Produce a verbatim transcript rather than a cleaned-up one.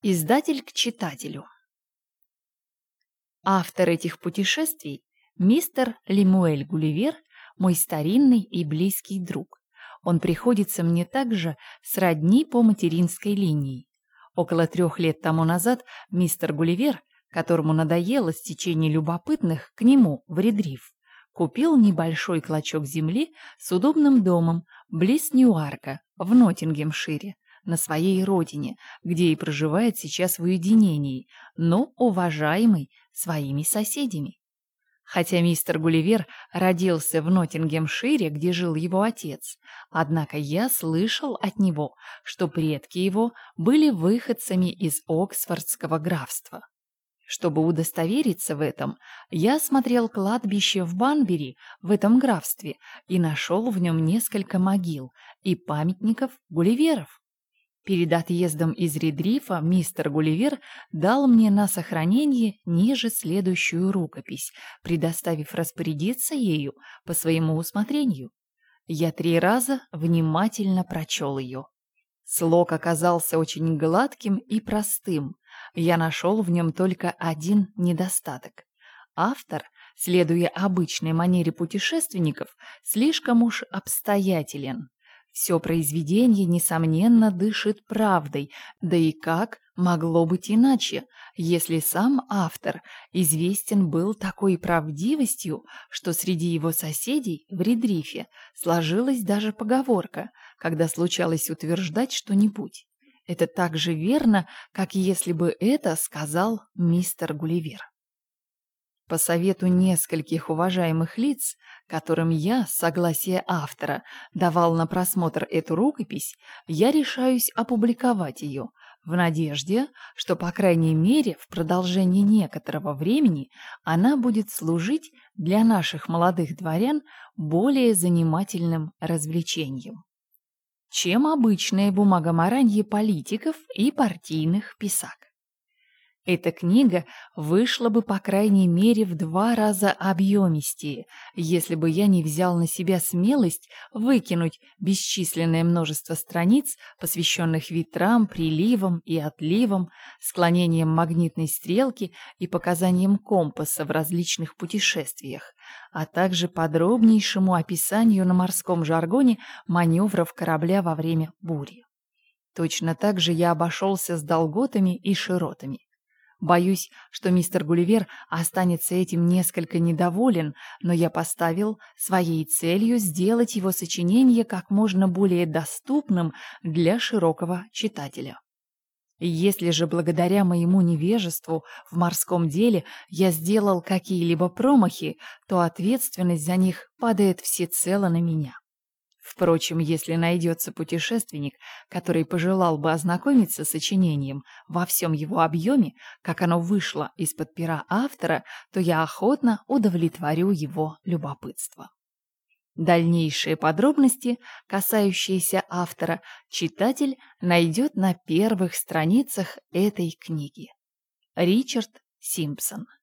Издатель к читателю. Автор этих путешествий – мистер Лемуэль Гулливер, мой старинный и близкий друг. Он приходится мне также сродни по материнской линии. Около трех лет тому назад мистер Гулливер, которому надоело стечение любопытных к нему в Редриф, купил небольшой клочок земли с удобным домом близ Ньюарка в Ноттингемшире, на своей родине, где и проживает сейчас в уединении, но уважаемый своими соседями. Хотя мистер Гулливер родился в Ноттингемшире, где жил его отец, однако я слышал от него, что предки его были выходцами из Оксфордского графства. Чтобы удостовериться в этом, я осмотрел кладбище в Банбери в этом графстве и нашел в нем несколько могил и памятников Гулливеров. Перед отъездом из Редрифа мистер Гулливер дал мне на сохранение ниже следующую рукопись, предоставив распорядиться ею по своему усмотрению. Я три раза внимательно прочел ее. Слог оказался очень гладким и простым. Я нашел в нем только один недостаток. Автор, следуя обычной манере путешественников, слишком уж обстоятелен. Все произведение, несомненно, дышит правдой, да и как могло быть иначе, если сам автор известен был такой правдивостью, что среди его соседей в Редрифе сложилась даже поговорка, когда случалось утверждать что-нибудь. Это так же верно, как если бы это сказал мистер Гулливер. По совету нескольких уважаемых лиц, которым я, с согласия автора, давал на просмотр эту рукопись, я решаюсь опубликовать ее, в надежде, что, по крайней мере, в продолжении некоторого времени она будет служить для наших молодых дворян более занимательным развлечением, чем обычное бумагоморанье политиков и партийных писак. Эта книга вышла бы, по крайней мере, в два раза объемистее, если бы я не взял на себя смелость выкинуть бесчисленное множество страниц, посвященных ветрам, приливам и отливам, склонениям магнитной стрелки и показаниям компаса в различных путешествиях, а также подробнейшему описанию на морском жаргоне маневров корабля во время бури. Точно так же я обошелся с долготами и широтами. Боюсь, что мистер Гулливер останется этим несколько недоволен, но я поставил своей целью сделать его сочинение как можно более доступным для широкого читателя. Если же благодаря моему невежеству в морском деле я сделал какие-либо промахи, то ответственность за них падает всецело на меня. Впрочем, если найдется путешественник, который пожелал бы ознакомиться с сочинением во всем его объеме, как оно вышло из-под пера автора, то я охотно удовлетворю его любопытство. Дальнейшие подробности, касающиеся автора, читатель найдет на первых страницах этой книги. Ричард Симпсон.